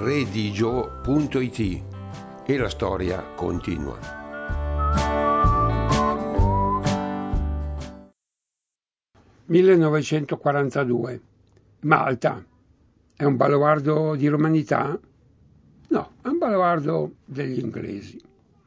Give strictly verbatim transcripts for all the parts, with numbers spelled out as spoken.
redigio punto it e la storia continua. millenovecentoquarantadue. Malta è un baluardo di romanità? No, è un baluardo degli inglesi.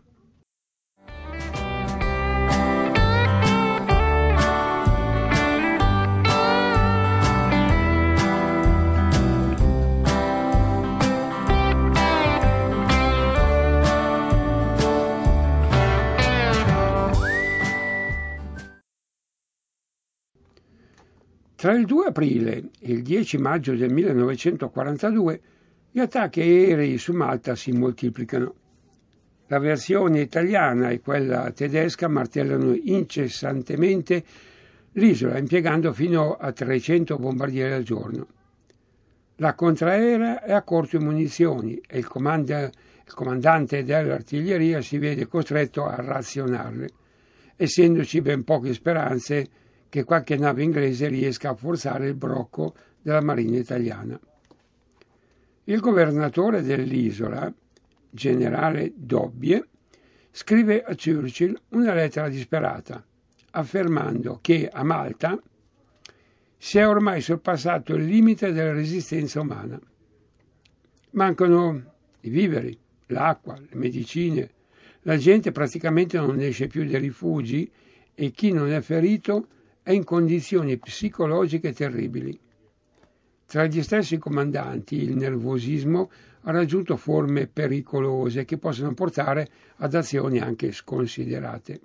Tra il due aprile e il dieci maggio del millenovecentoquarantadue gli attacchi aerei su Malta si moltiplicano. La versione italiana e quella tedesca martellano incessantemente l'isola, impiegando fino a trecento bombardieri al giorno. La contraerea è a corto di munizioni e il, comanda, il comandante dell'artiglieria si vede costretto a razionarle, essendoci ben poche speranze che qualche nave inglese riesca a forzare il brocco della marina italiana. Il governatore dell'isola, generale Dobbie, scrive a Churchill una lettera disperata, affermando che a Malta si è ormai sorpassato il limite della resistenza umana. Mancano i viveri, l'acqua, le medicine, la gente praticamente non esce più dai rifugi e chi non è ferito è in condizioni psicologiche terribili. Tra gli stessi comandanti il nervosismo ha raggiunto forme pericolose che possono portare ad azioni anche sconsiderate.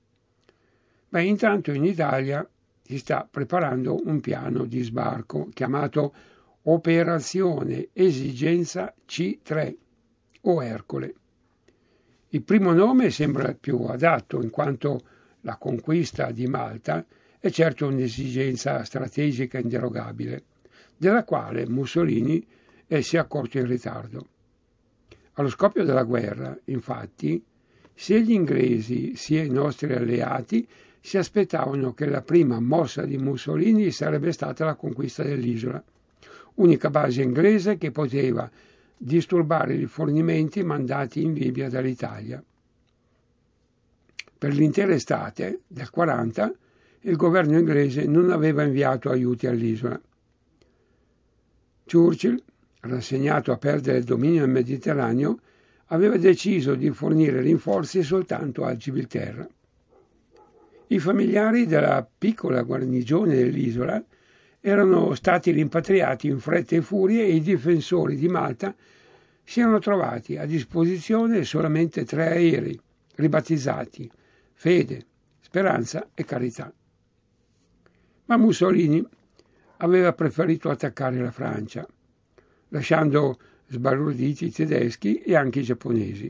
Ma intanto in Italia si sta preparando un piano di sbarco chiamato Operazione Esigenza C tre o Ercole. Il primo nome sembra più adatto in quanto la conquista di Malta è certo un'esigenza strategica inderogabile, della quale Mussolini si è accorto in ritardo. Allo scoppio della guerra, infatti, sia gli inglesi sia i nostri alleati si aspettavano che la prima mossa di Mussolini sarebbe stata la conquista dell'isola, unica base inglese che poteva disturbare i rifornimenti mandati in Libia dall'Italia. Per l'intera estate del quaranta il governo inglese non aveva inviato aiuti all'isola. Churchill, rassegnato a perdere il dominio del Mediterraneo, aveva deciso di fornire rinforzi soltanto a Gibilterra. I familiari della piccola guarnigione dell'isola erano stati rimpatriati in fretta e furia e i difensori di Malta si erano trovati a disposizione solamente tre aerei, ribattezzati Fede, Speranza e Carità. Ma Mussolini aveva preferito attaccare la Francia, lasciando sbalorditi i tedeschi e anche i giapponesi.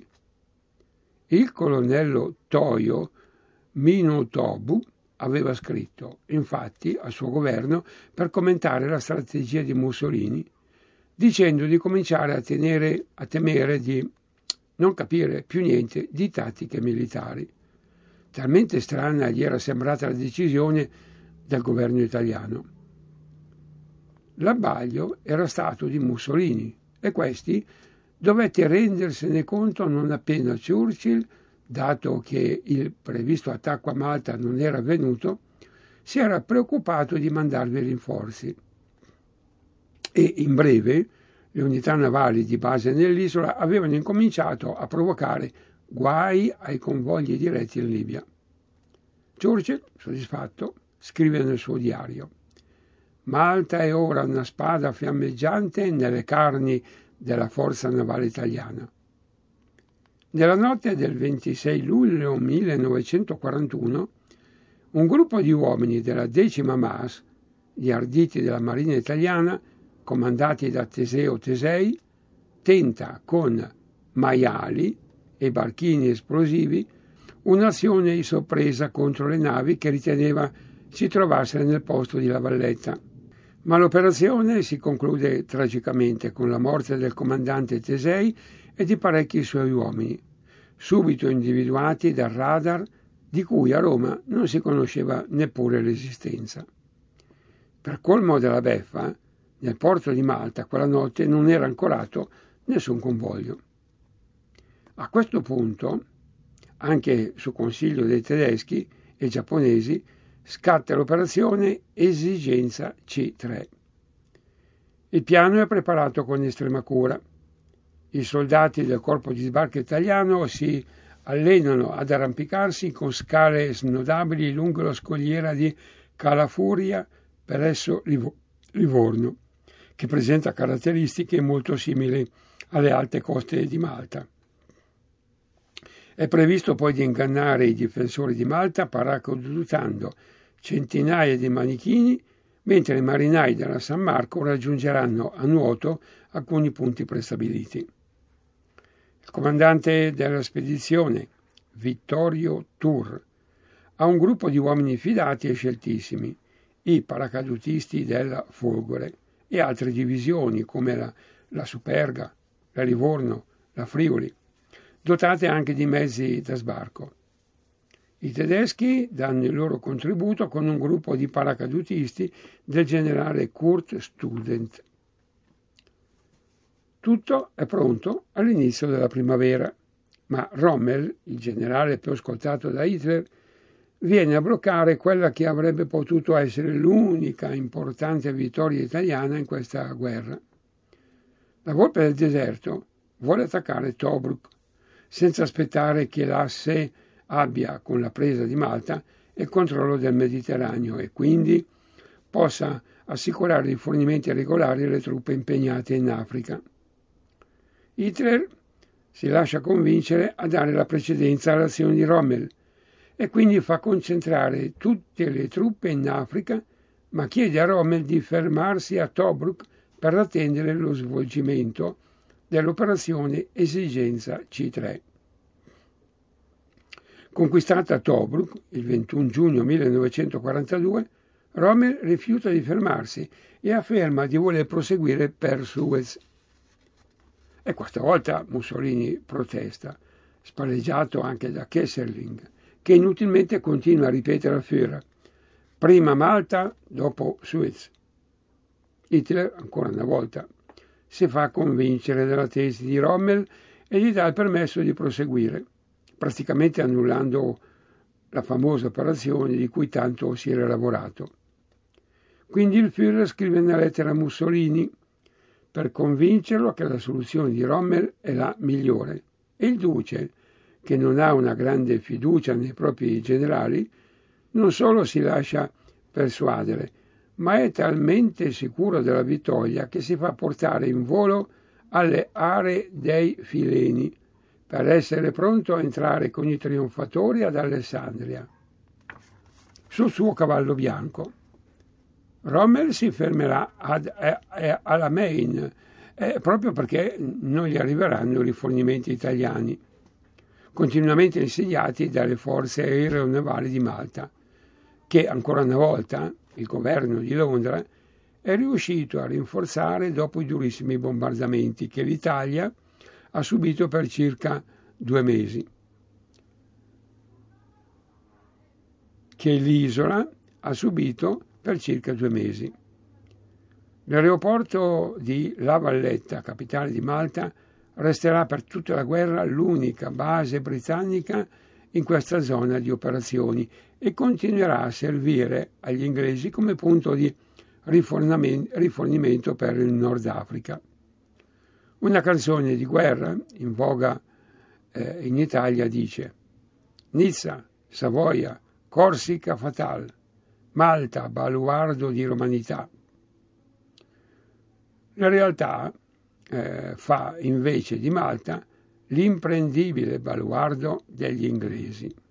Il colonnello Toyo Minotobu aveva scritto, infatti, al suo governo per commentare la strategia di Mussolini, dicendo di cominciare a, tenere, a temere di non capire più niente di tattiche militari. Talmente strana gli era sembrata la decisione del governo italiano. L'abbaglio era stato di Mussolini e questi dovette rendersene conto non appena Churchill, dato che il previsto attacco a Malta non era avvenuto, si era preoccupato di mandarvi rinforzi. E in breve le unità navali di base nell'isola avevano incominciato a provocare guai ai convogli diretti in Libia. Churchill, soddisfatto, scrive nel suo diario: Malta è ora una spada fiammeggiante nelle carni della forza navale italiana. Nella notte del ventisei luglio millenovecentoquarantuno, un gruppo di uomini della decima M A S, gli arditi della Marina italiana, comandati da Teseo Tesei, tenta con maiali e barchini esplosivi un'azione di sorpresa contro le navi che riteneva si trovassero nel posto di La Valletta. Ma l'operazione si conclude tragicamente con la morte del comandante Tesei e di parecchi suoi uomini, subito individuati dal radar di cui a Roma non si conosceva neppure l'esistenza. Per colmo della beffa, nel porto di Malta quella notte non era ancorato nessun convoglio. A questo punto, anche su consiglio dei tedeschi e giapponesi, scatta l'operazione Esigenza C tre. Il piano è preparato con estrema cura. I soldati del corpo di sbarco italiano si allenano ad arrampicarsi con scale snodabili lungo la scogliera di Calafuria presso Livorno, che presenta caratteristiche molto simili alle alte coste di Malta. È previsto poi di ingannare i difensori di Malta paracadutando centinaia di manichini, mentre i marinai della San Marco raggiungeranno a nuoto alcuni punti prestabiliti. Il comandante della spedizione, Vittorio Tur, ha un gruppo di uomini fidati e sceltissimi, i paracadutisti della Folgore e altre divisioni come la, la Superga, la Livorno, la Friuli, dotate anche di mezzi da sbarco. I tedeschi danno il loro contributo con un gruppo di paracadutisti del generale Kurt Student. Tutto è pronto all'inizio della primavera, ma Rommel, il generale più ascoltato da Hitler, viene a bloccare quella che avrebbe potuto essere l'unica importante vittoria italiana in questa guerra. La Volpe del Deserto vuole attaccare Tobruk, senza aspettare che l'asse abbia, con la presa di Malta, il controllo del Mediterraneo e quindi possa assicurare rifornimenti regolari alle truppe impegnate in Africa. Hitler si lascia convincere a dare la precedenza all'azione di Rommel e quindi fa concentrare tutte le truppe in Africa, ma chiede a Rommel di fermarsi a Tobruk per attendere lo svolgimento dell'operazione Esigenza C tre. Conquistata Tobruk il ventuno giugno millenovecentoquarantadue, Rommel rifiuta di fermarsi e afferma di voler proseguire per Suez. E questa volta Mussolini protesta, spalleggiato anche da Kesselring, che inutilmente continua a ripetere al Führer: prima Malta, dopo Suez. Hitler, ancora una volta, si fa convincere della tesi di Rommel e gli dà il permesso di proseguire, praticamente annullando la famosa operazione di cui tanto si era lavorato. Quindi il Führer scrive una lettera a Mussolini per convincerlo che la soluzione di Rommel è la migliore, e il duce, che non ha una grande fiducia nei propri generali, non solo si lascia persuadere, ma è talmente sicuro della vittoria che si fa portare in volo alle aree dei Fileni per essere pronto a entrare con i trionfatori ad Alessandria sul suo cavallo bianco. Rommel si fermerà ad Alamein eh, proprio perché non gli arriveranno rifornimenti italiani, continuamente insegnati dalle forze aeronavali di Malta, che ancora una volta il governo di Londra è riuscito a rinforzare dopo i durissimi bombardamenti che l'Italia ha subito per circa due mesi, che l'isola ha subito per circa due mesi. L'aeroporto di La Valletta, capitale di Malta, resterà per tutta la guerra l'unica base britannica in questa zona di operazioni e continuerà a servire agli inglesi come punto di rifornimento per il Nord Africa. Una canzone di guerra in voga eh, in Italia dice: Nizza, Savoia, Corsica fatal, Malta, baluardo di romanità. La realtà eh, fa invece di Malta l'imprendibile baluardo degli inglesi.